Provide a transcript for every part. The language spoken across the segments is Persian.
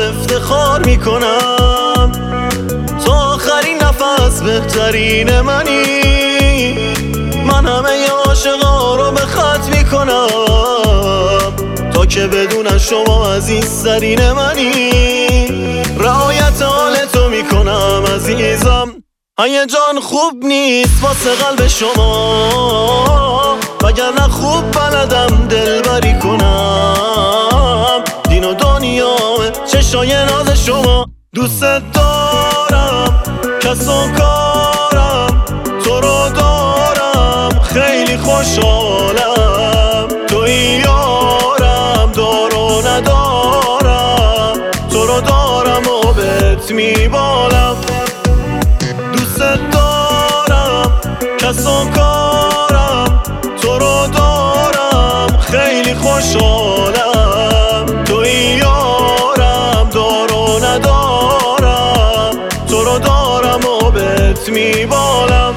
افتخار میکنم تو آخرین نفس بهترین منی. من همه عاشقا رو به خط میکنم تا که بدونن شما عزیزترین منی. رعایت حال تو میکنم عزیزم، هیجان خوب نیست واسه قلب شما، وگرنه خوب بلدم دلبری کنم. دین و دنیامه چشای ناز شما. دوست دارم کس و کارم تو رو دارم، خیلی خوشحالم توی یارم، دار و ندارم تو رو دارم و بهت میبالم. دوست دارم کس و کارم تو رو دارم، خیلی خوشحالم توی یارم، دار و ندارم تو رو دارم و بهت میبالم.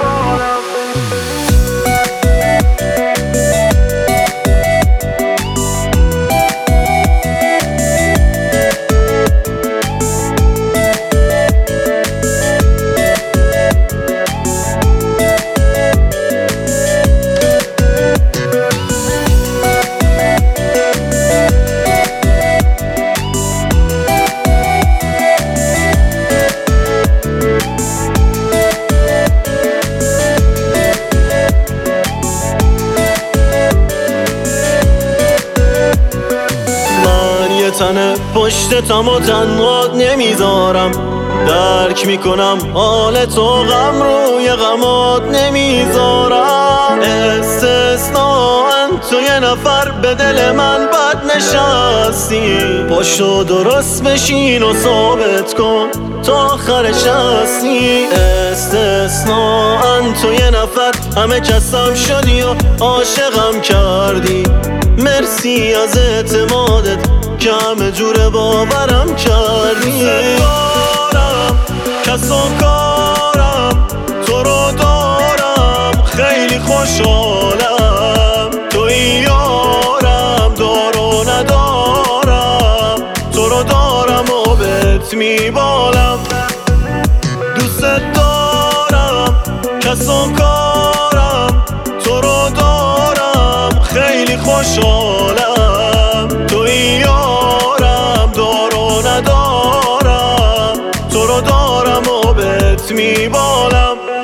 تنه پشتتم و تنهات نمیذارم، درک میکنم حال تو، غم روی غمات نمیذارم. استثناً تو یه نفر به دل من بد نشستی، پاشو درست بشین و ثابت کن تا آخرش هستی. استثناً تو یه نفر همه کسم شدی و عاشقم کردی، مرسی از اعتمادت که همه جور باورم کردی. دارم کس و کارم تو رو دارم، خیلی خوشحالم توی یارم، دار و ندارم تو رو دارم و بهت میبالم. دوست دارم کس و کارم تو رو دارم، خیلی خوشحالم توی یارم، دار و ندارم تو رو دارم و بهت میبالم.